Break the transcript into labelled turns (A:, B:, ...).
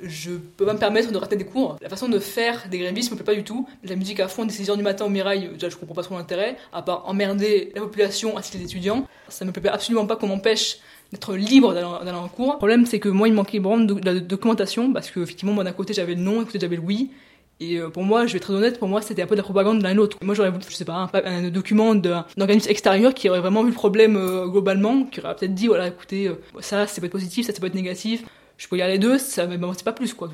A: je peux pas me permettre de rater des cours. La façon de faire des grévistes me plaît pas du tout. La musique à fond dès 6h du matin au Mirail, déjà je comprends pas trop l'intérêt, à part emmerder la population ainsi que les étudiants. Ça me plaît absolument pas qu'on m'empêche d'être libre d'aller en cours. Le problème c'est que moi il me manquait vraiment de la documentation, parce que effectivement moi d'un côté j'avais le non, d'un côté j'avais le oui. Et pour moi, je vais être très honnête, pour moi c'était un peu de la propagande de l'un et l'autre. Moi j'aurais voulu, je sais pas, un document d'un organisme extérieur qui aurait vraiment vu le problème globalement, qui aurait peut-être dit voilà écoutez, ça peut être positif, ça peut être négatif. Je peux y aller les deux, ça m'avancait pas plus quoi.